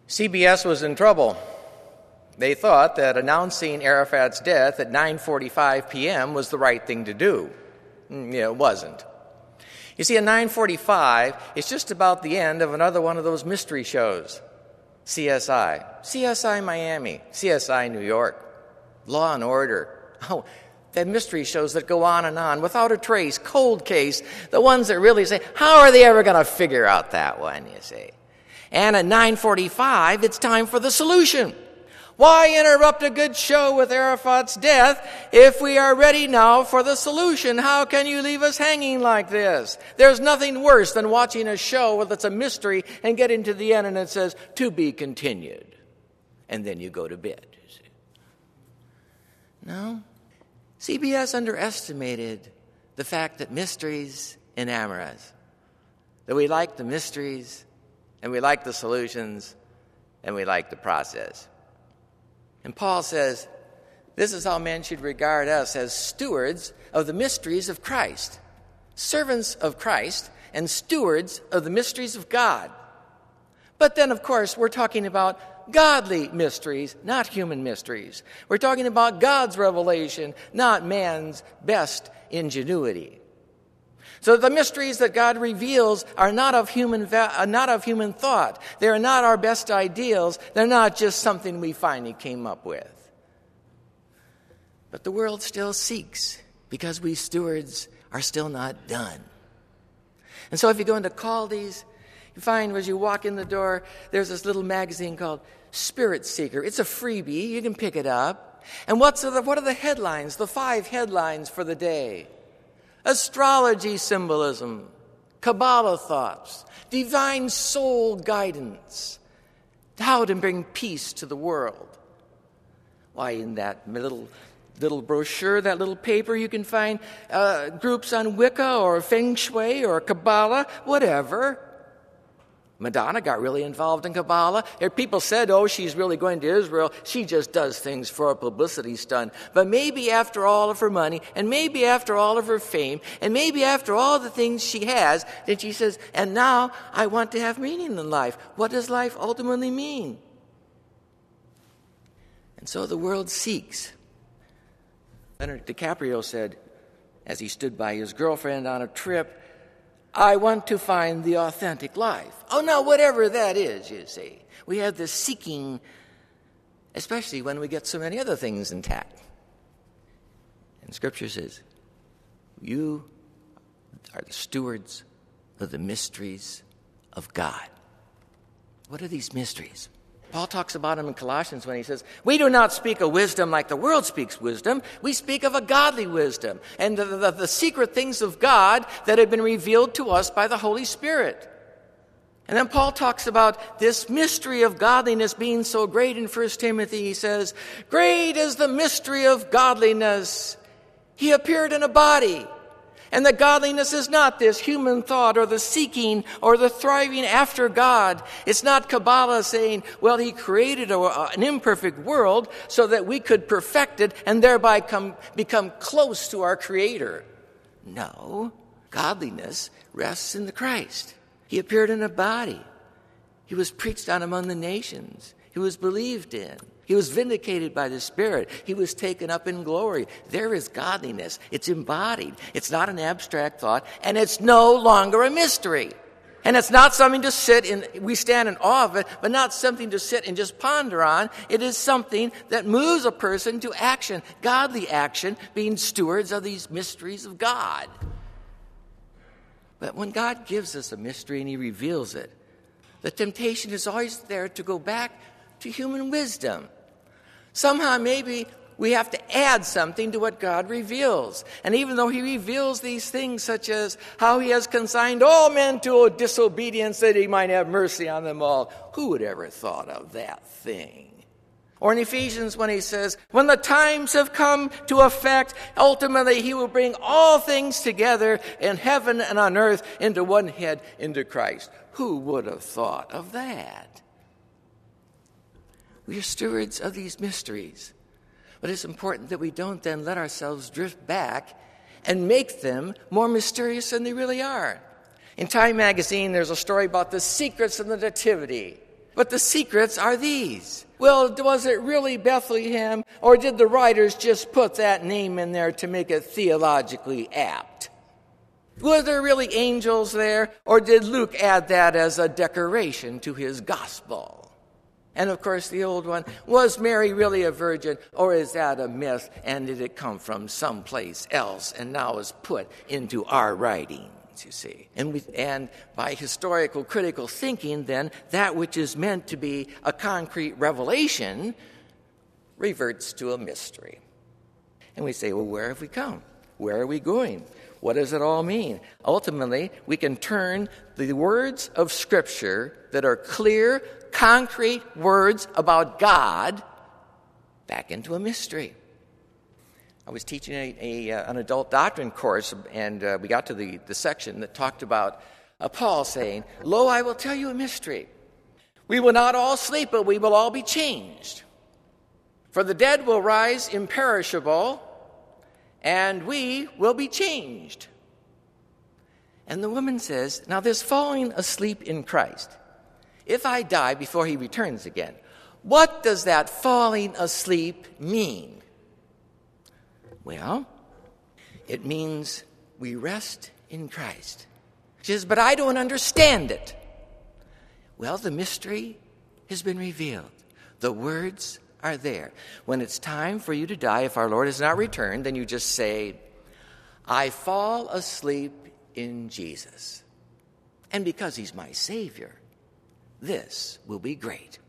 CBS was in trouble. They thought that announcing Arafat's death at 9:45 p.m. was the right thing to do. It wasn't. You see, at 9:45, it's just about the end of another one of those mystery shows. CSI Miami, CSI New York, Law and Order. Oh, the mystery shows that go on without a trace, cold case, the ones that really say, how are they ever going to figure out that one, you see? And at 9:45, it's time for the solution. Why interrupt a good show with Arafat's death if we are ready now for the solution? How can you leave us hanging like this? There's nothing worse than watching a show that's a mystery and getting to the end and it says, to be continued. And then you go to bed. You see. No. CBS underestimated the fact that mysteries enamor us. That we like the mysteries, and we like the solutions, and we like the process. And Paul says, this is how men should regard us as stewards of the mysteries of Christ, servants of Christ, and stewards of the mysteries of God. But then, of course, we're talking about godly mysteries, not human mysteries. We're talking about God's revelation, not man's best ingenuity. So the mysteries that God reveals are not of human thought. They are not our best ideals. They're not just something we finally came up with. But the world still seeks because we stewards are still not done. And so if you go into Caldi's, you find as you walk in the door, there's this little magazine called Spirit Seeker. It's a freebie. You can pick it up. And what are the headlines, the 5 headlines for the day? Astrology symbolism, Kabbalah thoughts, divine soul guidance, how to bring peace to the world. Why, in that little brochure, that little paper, you can find groups on Wicca or Feng Shui or Kabbalah, whatever. Madonna got really involved in Kabbalah. People said, she's really going to Israel. She just does things for a publicity stunt. But maybe after all of her money, and maybe after all of her fame, and maybe after all the things she has, then she says, and now I want to have meaning in life. What does life ultimately mean? And so the world seeks. Leonardo DiCaprio said, as he stood by his girlfriend on a trip, I want to find the authentic life. Oh, now, whatever that is, you see. We have this seeking, especially when we get so many other things intact. And Scripture says, you are the stewards of the mysteries of God. What are these mysteries? Paul talks about them in Colossians when he says, we do not speak of wisdom like the world speaks wisdom. We speak of a godly wisdom and the secret things of God that have been revealed to us by the Holy Spirit. And then Paul talks about this mystery of godliness being so great in 1 Timothy. He says, great is the mystery of godliness. He appeared in a body. And that godliness is not this human thought or the seeking or the thriving after God. It's not Kabbalah saying, well, he created an imperfect world so that we could perfect it and thereby become close to our Creator. No, godliness rests in the Christ. He appeared in a body. He was preached on among the nations. He was believed in. He was vindicated by the Spirit. He was taken up in glory. There is godliness. It's embodied. It's not an abstract thought, and it's no longer a mystery. And it's not something to sit in, we stand in awe of it, but not something to sit and just ponder on. It is something that moves a person to action, godly action, being stewards of these mysteries of God. But when God gives us a mystery and he reveals it, the temptation is always there to go back to human wisdom. Somehow maybe we have to add something to what God reveals. And even though he reveals these things such as how he has consigned all men to disobedience that he might have mercy on them all, who would ever thought of that thing? Or in Ephesians when he says, when the times have come to effect, ultimately he will bring all things together in heaven and on earth into one head, into Christ. Who would have thought of that? We are stewards of these mysteries. But it's important that we don't then let ourselves drift back and make them more mysterious than they really are. In Time magazine, there's a story about the secrets of the Nativity. But the secrets are these. Well, was it really Bethlehem, or did the writers just put that name in there to make it theologically apt? Were there really angels there, or did Luke add that as a decoration to his gospel? And of course, the old one, was Mary really a virgin, or is that a myth, and did it come from someplace else and now is put into our writings, you see? And by historical critical thinking, then, that which is meant to be a concrete revelation reverts to a mystery. And we say, well, where have we come? Where are we going? What does it all mean? Ultimately, we can turn the words of Scripture that are clear, concrete words about God back into a mystery. I was teaching an adult doctrine course, and we got to the section that talked about Paul saying, "Lo, I will tell you a mystery. We will not all sleep, but we will all be changed. For the dead will rise imperishable, and we will be changed." And the woman says, now this falling asleep in Christ, if I die before he returns again, what does that falling asleep mean? Well, it means we rest in Christ. She says, but I don't understand it. Well, the mystery has been revealed. The words are there. When it's time for you to die, if our Lord has not returned, then you just say, I fall asleep in Jesus. And because he's my Savior, this will be great.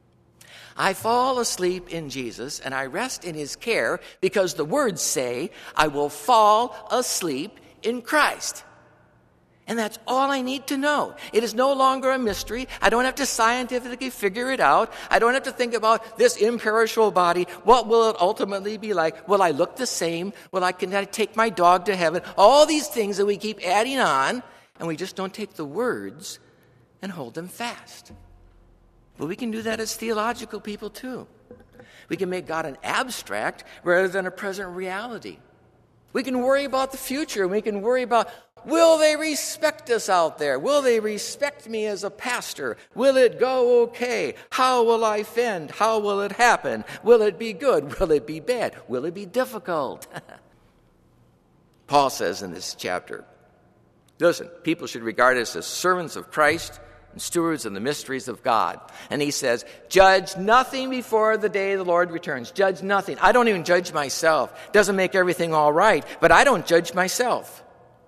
I fall asleep in Jesus, and I rest in his care because the words say, I will fall asleep in Christ. And that's all I need to know. It is no longer a mystery. I don't have to scientifically figure it out. I don't have to think about this imperishable body. What will it ultimately be like? Will I look the same? Can I take my dog to heaven? All these things that we keep adding on, and we just don't take the words and hold them fast. But we can do that as theological people too. We can make God an abstract rather than a present reality. We can worry about the future. We can worry about, will they respect us out there? Will they respect me as a pastor? Will it go okay? How will I fend? How will it happen? Will it be good? Will it be bad? Will it be difficult? Paul says in this chapter, listen, people should regard us as servants of Christ and stewards of the mysteries of God. And he says, judge nothing before the day the Lord returns. Judge nothing. I don't even judge myself. Doesn't make everything all right, but I don't judge myself.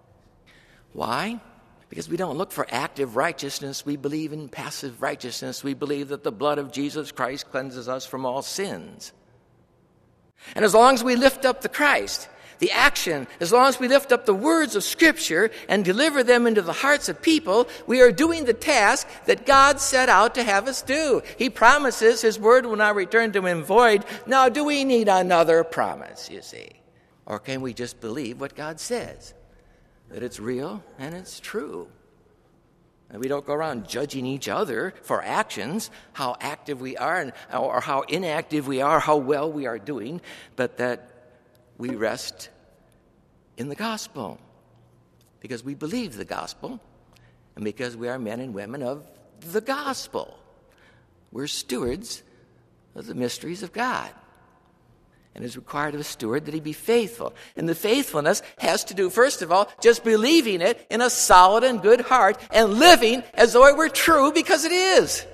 Why? Because we don't look for active righteousness. We believe in passive righteousness. We believe that the blood of Jesus Christ cleanses us from all sins. And as long as we lift up the Christ, the action, as long as we lift up the words of Scripture and deliver them into the hearts of people, we are doing the task that God set out to have us do. He promises his word will not return to him void. Now, do we need another promise, you see? Or can we just believe what God says? That it's real and it's true. And we don't go around judging each other for actions, how active we are or how inactive we are, how well we are doing, but that we rest in the gospel because we believe the gospel and because we are men and women of the gospel. We're stewards of the mysteries of God. And it's required of a steward that he be faithful. And the faithfulness has to do, first of all, just believing it in a solid and good heart and living as though it were true because it is.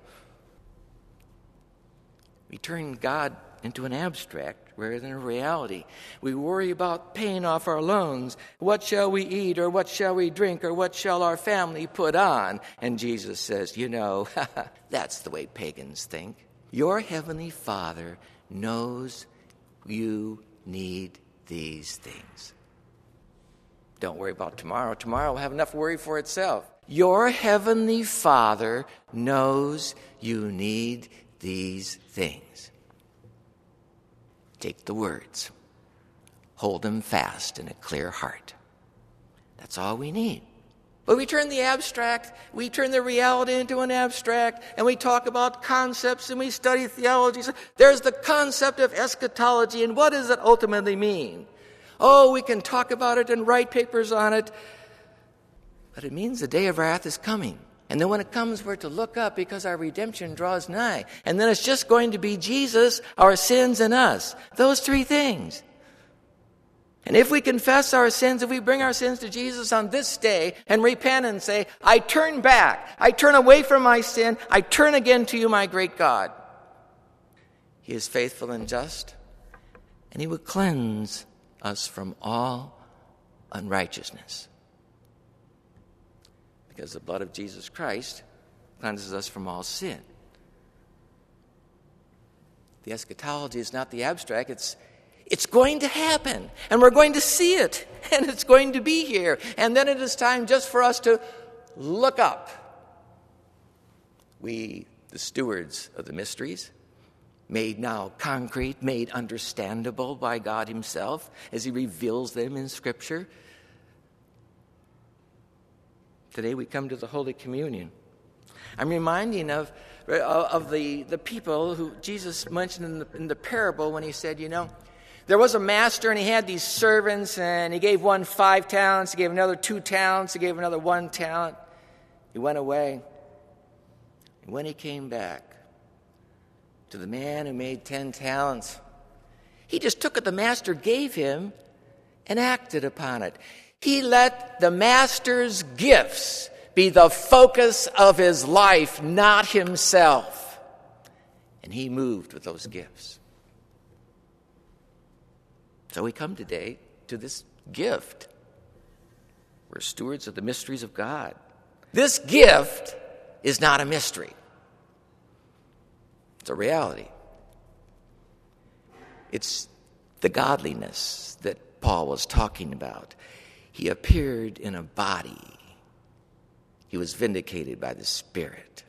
We turn God into an abstract rather than a reality. We worry about paying off our loans. What shall we eat, or what shall we drink, or what shall our family put on? And Jesus says, that's the way pagans think. Your heavenly Father knows you need these things. Don't worry about tomorrow. Tomorrow will have enough worry for itself. Your heavenly Father knows you need these things. Take the words. Hold them fast in a clear heart. That's all we need. But we turn the abstract, we turn the reality into an abstract, and we talk about concepts and we study theology. There's the concept of eschatology, and what does it ultimately mean? Oh, we can talk about it and write papers on it, but it means the day of wrath is coming. And then when it comes, we're to look up because our redemption draws nigh. And then it's just going to be Jesus, our sins, and us. Those three things. And if we confess our sins, if we bring our sins to Jesus on this day and repent and say, I turn back, I turn away from my sin, I turn again to you, my great God. He is faithful and just, and he will cleanse us from all unrighteousness. Because the blood of Jesus Christ cleanses us from all sin. The eschatology is not the abstract, it's going to happen, and we're going to see it, and it's going to be here. And then it is time just for us to look up. We, the stewards of the mysteries, made now concrete, made understandable by God himself as he reveals them in Scripture. Today we come to the Holy Communion. I'm reminding of the people who Jesus mentioned in the parable when he said, there was a master and he had these servants, and he gave one 5 talents, he gave another 2 talents, he gave another 1 talent. He went away. And when he came back to the man who made 10 talents, he just took what the master gave him and acted upon it. He let the master's gifts be the focus of his life, not himself. And he moved with those gifts. So we come today to this gift. We're stewards of the mysteries of God. This gift is not a mystery. It's a reality. It's the godliness that Paul was talking about. He appeared in a body. He was vindicated by the Spirit.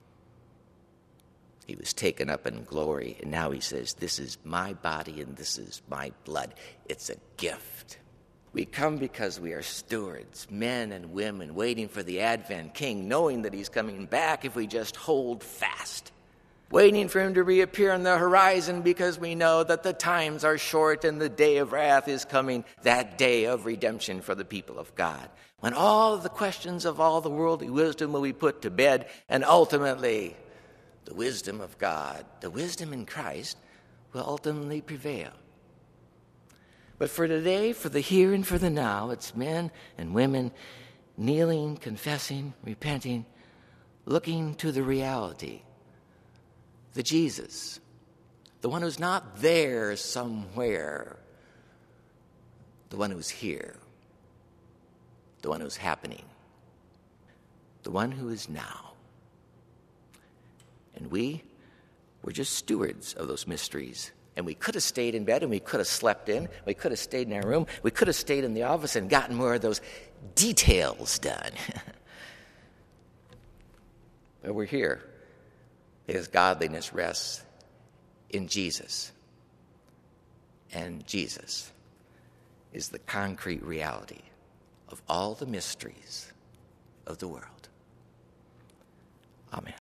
He was taken up in glory, and now he says, this is my body and this is my blood. It's a gift. We come because we are stewards, men and women, waiting for the Advent King, knowing that he's coming back if we just hold fast. Waiting for him to reappear on the horizon because we know that the times are short and the day of wrath is coming, that day of redemption for the people of God, when all of the questions of all the worldly wisdom will be put to bed, and ultimately the wisdom of God, the wisdom in Christ, will ultimately prevail. But for today, for the here and for the now, it's men and women kneeling, confessing, repenting, looking to the reality, the Jesus, the one who's not there somewhere, the one who's here, the one who's happening, the one who is now. And we're just stewards of those mysteries. And we could have stayed in bed, and we could have slept in, we could have stayed in our room, we could have stayed in the office and gotten more of those details done. But we're here because godliness rests in Jesus. And Jesus is the concrete reality of all the mysteries of the world. Amen.